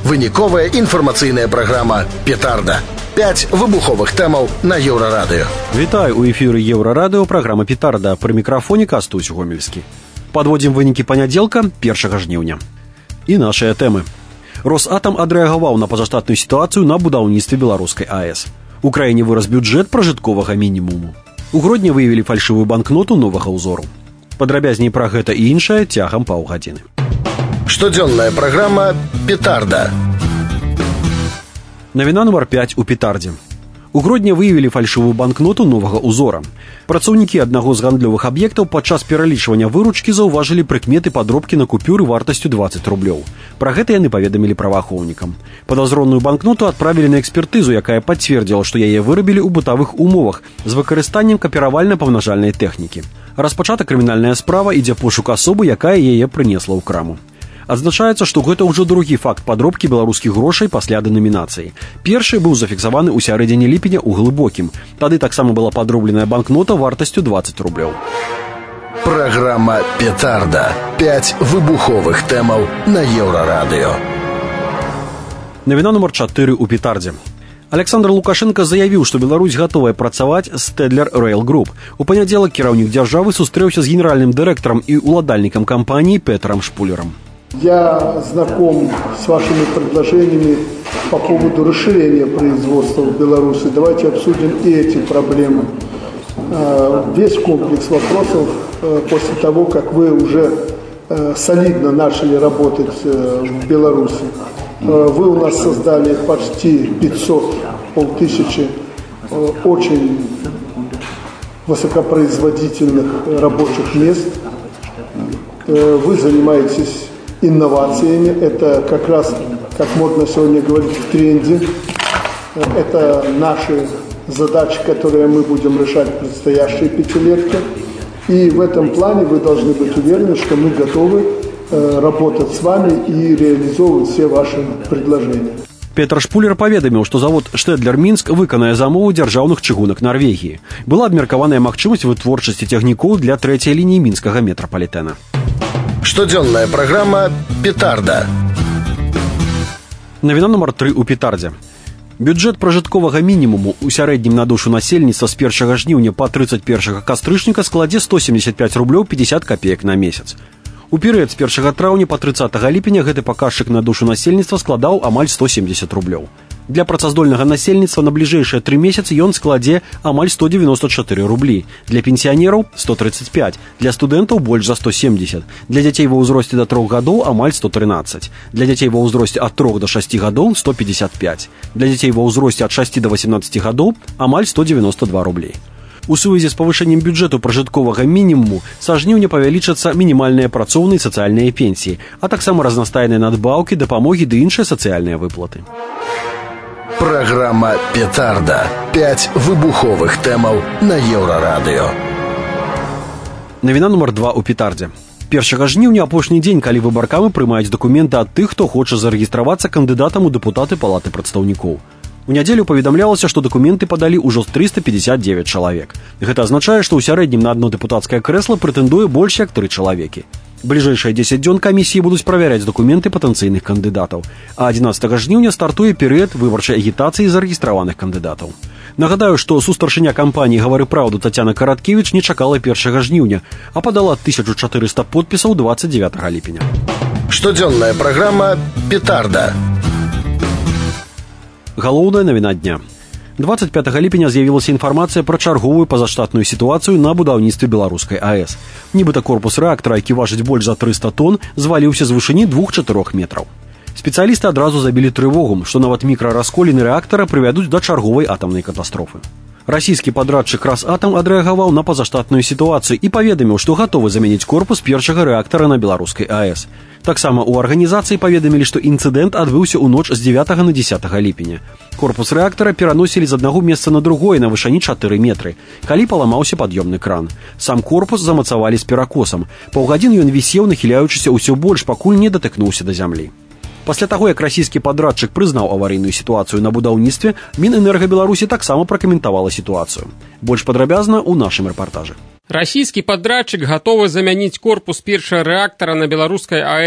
Выніковая інфармацыйная праграма «Петарда». 5 выбуховых тэмаў на Еўрарадыё. Вітаю, у эфіры Еўрарадыё, праграма «Петарда». Пры мікрафоне Кастусь Гомельскі. Падводзім вынікі панядзелка, 1 жніўня. І нашыя тэмы. Росатам адрэагаваў на пазаштатную сітуацыю на будаўніцтве беларускай АЭС. У краіне вырас бюджэт пражытковага мінімуму. У Гродні выявілі фальшывую банкноту новага ўзору. Падрабязней пра гэта і іншае цягам паўгадзіны. Штодзённая праграма «Петарда». Навіна нумар 5 у Петардзе. У Гродні выявілі фальшывую банкноту новага ўзора. Працаўнікі аднаго з гандлёвых аб'ектаў падчас пералічвання выручкі заўважылі прыкметы падробкі на купюры вартасцю 20 рублёў. Пра гэта яны паведамілі праваахоўнікам. Падазронную банкноту адправілі на экспертызу, якая пацвердзіла, што яе вырабілі ў бытавых умовах з выкарыстаннем капіравальна-памнажальнай тэхнікі. Распачата крымінальная справа, ідзе пошук асобы, якая яе прынесла ў краму. Адзначаецца, што гэта ўжо другі факт падробкі беларускіх грошай пасля дэнамінацыі. Першы быў зафіксаваны ў сярэдзіне ліпеня ў Глыбокім. Тады таксама была падробленая банкнота вартасцю 20 рублёў. Праграма «Петарда». 5 выбуховых тэмаў на Еўрарадыё. Навіна нумар 4 у Петардзе. Александр Лукашенко заявіў, што Беларусь гатовая працаваць з Stedler Rail Group. У панядзелак кіраўнік дзяржавы сустрэўся з генеральным дырэктарам і уладальнікам кампаніі Петром Шпулером. Я знаком с вашими предложениями по поводу расширения производства в Беларуси. Давайте обсудим и эти проблемы. Весь комплекс вопросов после того, как вы уже солидно начали работать в Беларуси. Вы у нас создали почти 500 очень высокопроизводительных рабочих мест. Вы занимаетесь инновациями, это как раз, как модно сегодня говорить, в тренде. Это наши задачи, которые мы будем решать в предстоящей пятилетке. И в этом плане вы должны быть уверены, что мы готовы работать с вами и реализовывать все ваши предложения. Петр Шпулер паведаміў, што завод «Штедлер Мінск» выканае замову дзяржаўных чыгунак Нарвегіі. Была абмеркаваная магчымасць вытворчасці цягнікоў для 3-й лініі мінскага метрапалітэна. Штодзённая праграма «Петарда». Навіна нумар 3 у Петардзе. Бюджэт пражытковага мінімуму ў сярэднім на душу насельніцтва з 1 жніўня па 31 кастрычніка складзе 175 рублёў 50 копеек на месяц. У перыяд з 1 траўня па 30 ліпеня гэты паказчык на душу насельніцтва складаў амаль 170 рублёў. Для працаздольнага насельніцтва на бліжэйшыя 3 месяцы ён складзе амаль 194 рублі. Для пенсіянераў 135, для студэнтаў больш за 170, для дзяцей ва ўзросце да 3 гадоў амаль 113, для дзяцей ва ўзросце ад 3 до 6 гадоў 155, для дзяцей ва ўзросце ад 6 до 18 гадоў амаль 192 рублі. У сувязі з павышэннем бюджэту пражытковага мінімуму са жніўня павялічацца мінімальныя працоўныя і сацыяльныя пенсіі, а таксама разнастайныя надбаўкі, дапамогі ды іншыя сацыяльныя выплаты. Праграма «Петарда». 5 выбуховых тэмаў на Еўрарадыё. Навіна нумар 2 у Петардзе. 1 жніўня апошні дзень, калі выбаркамы прымаюць дакументы ад тых, хто хоча зарэгістравацца кандыдатам у дэпутаты палаты прадстаўнікоў. У нядзелю паведамлялася, што дакументы падалі ўжо 359 чалавек. Гэта азначае, што ў сярэднім на адно дэпутацкае крэсла прэтэндуе больш як 3 чалавекі. Бліжэйшыя 10 дзён камісіі будуць правяраць дакументы патэнцыйных кандыдатаў. А 11 жніўня стартуе перыяд выбарчай агітацыі зарэгістраваных кандыдатаў. Нагадаю, што сустаршыня кампаніі «Гавары праўду» Тацяна Караткевіч не чакала 1 жніўня, а падала 1400 подпісаў 29 ліпеня. Штодзённая праграма «Петарда». Галоўная навіна дня. 25 ліпеня з'явілася інфармацыя пра чарговую пазаштатную сітуацыю на будаўніцтве беларускай АЭС. Нібыта корпус рэактара, які важыць больш за 300 тонн, зваліўся з вышыні 2-4 метраў. Спецыялісты адразу забілі трывогу, што нават мікрарасколіны рэактара прывядуць да чарговай атамнай катастрофы. Расійскі падрадчык «Росатам» адрэагаваў на пазаштатную сітуацыю і паведаміў, што гатовы замяніць корпус першага рэактара на беларускай АЭС. Таксама ў арганізацыі паведамілі, што інцыдэнт адбыўся ў ноч з 9 на 10 ліпеня. Корпус рэактара пераносілі з аднаго месца на другое на вышыні 4 метры, калі паламаўся пад'ёмны кран. Сам корпус замацавалі з перакосам. Паўгадзіны ён вісеў, нахіляючыся ўсё больш, пакуль не датыкнуўся да зямлі. Пасля таго, як расійскі падрадчык прызнаў аварыйную сітуацыю на будаўніцтве, Мінэнерга Беларусі таксама пракаментавала сітуацыю. Больш падрабязна ў нашым рэпартажы. Расійскі падрадчык гатовы замяніць корпус першага рэактара на беларускай АЭС.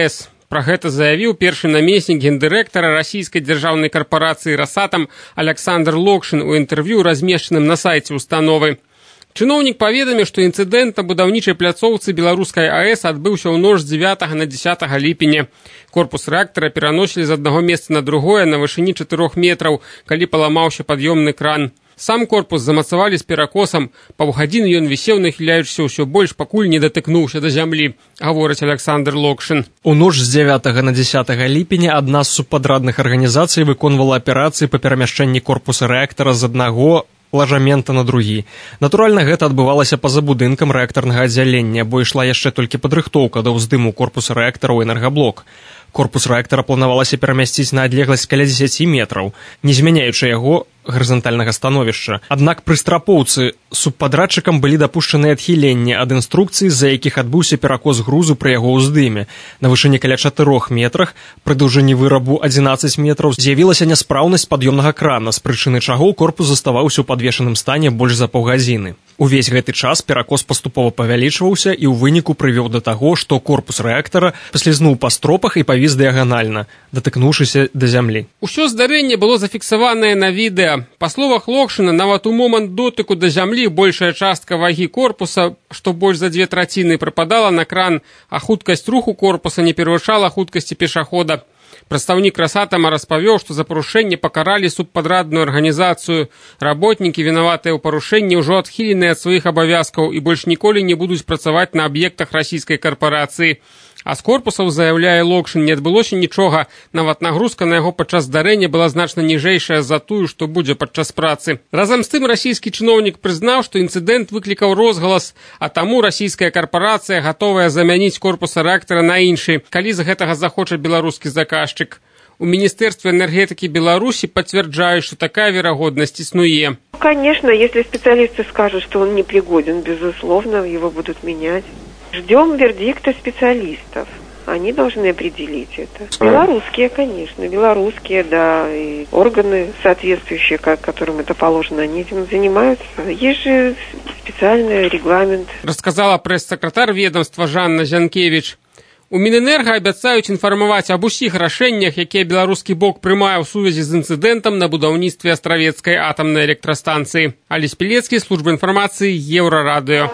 Пра гэта заявіў першы намеснік гендырэктара расійскай дзяржаўнай карпорацыі «Росатом» Александр Локшин у інтэрв'ю, размешчаным на сайце установы. Чыноўнік паведаміў, што інцыдэнт на будаўнічай пляцоўцы беларускай АЭС адбыўся ў ноч з 9 на 10 ліпеня. Корпус рэактара пераносілі з аднаго месца на другое на вышыні 4 метраў, калі паламаўся пад'ёмны кран. Сам корпус замацавалі з перакосам. Паўгадзіны ён вісеў, нахіляючыся ўсё больш, пакуль не датыкнуўся да зямлі, гаворыць Александр Локшин. У ноч з 9 на 10 ліпеня адна з субпадрадных арганізацый выконвала аперацыі па перамяшчэнні корпуса рэактара з аднаго ложамента на другі. Натуральна, гэта адбывалася па-за будынкам рэактарнага аддзялення, бо ішла яшчэ толькі падрыхтоўка да ўздыму корпуса рэактара ў энергаблок. Корпус рэактара планавалася перамясціць на адлегласць каля 10 метраў, не змяняючы яго гарызантальнага становішча. Аднак пры страпоўцы субпадрадчыкам былі дапушчаны адхіленні ад інструкцый, з-за якіх адбыўся перакос грузу пры яго ўздыме. На вышыні каля 4 метрах, пры даўжыні вырабу 11 метраў, з'явілася няспраўнасць пад'ёмнага крана, з прычыны чаго корпус заставаўся ў падвешаным стане больш за паўгадзіны. Увесь гэты час перакос паступова павялічваўся і ў выніку прывёў да таго, што корпус рэактара паслізнуў па стропах і павіс дыяганальна, датыкнуўшыся да зямлі. Усё здарэнне было зафіксаванае на відэа. Па словах Локшина, нават у момант дотыку да зямлі большая частка вагі корпуса, што больш за 2/3, прыпадала на кран, а хуткасць руху корпуса не перавышала хуткасці пешахода. Прадстаўнік «Росатома» распавёў, што за парушэнне пакаралі субпадрадную арганізацыю. Работнікі, вінаватыя ў парушэнні, ўжо адхіленыя ад сваіх абавязкаў і больш ніколі не будуць працаваць на аб'ектах расійскай карпорацыі. А з корпусаў, заяўляе Локшин, не адбылося нічога. Нават нагрузка на яго падчас здарэння была значна ніжэйшая за тую, што будзе падчас працы. Разам з тым расійскі чыноўнік прызнаў, што інцыдэнт выклікаў розгалас, а таму расійская карпорацыя гатовая замяніць корпуса рэактара на іншы, калі з гэтага захоча беларускі заказчык. У Министерстве энергетики Беларуси подтверждают, что такая вероятность иснуе. Конечно, если специалисты скажут, что он непригоден, безусловно, его будут менять. Ждем вердикта специалистов. Они должны определить это. Белорусские, конечно, белорусские, да, и органы соответствующие, которым это положено, они этим занимаются. Есть же специальный регламент. Рассказала пресс-секретарь ведомства Жанна Зянкевич. У Мінэнерга абяцаюць інфармаваць аб усіх рашэннях, якія беларускі бок прымае ў сувязі з інцыдэнтам на будаўніцтве Астравецкай атамнай электрастанцыі. Алесь Пілецкі, служба інфармацыі, Еўрарадыё.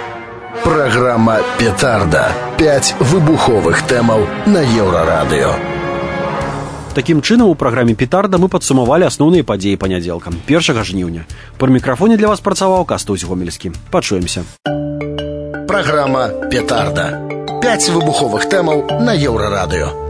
Программа «Петарда». 5 выбуховых тэмаў на Еўрарадыё. Такім чынам, у праграме «Петарда» мы падсумавалі асноўныя падзеі панядзелка, 1 жніўня. Пры мікрафоне для вас працаваў Кастусь Гомельскі. Пачуемся. Программа «Петарда». 5 выбуховых тэмаў на Еўрарадыё.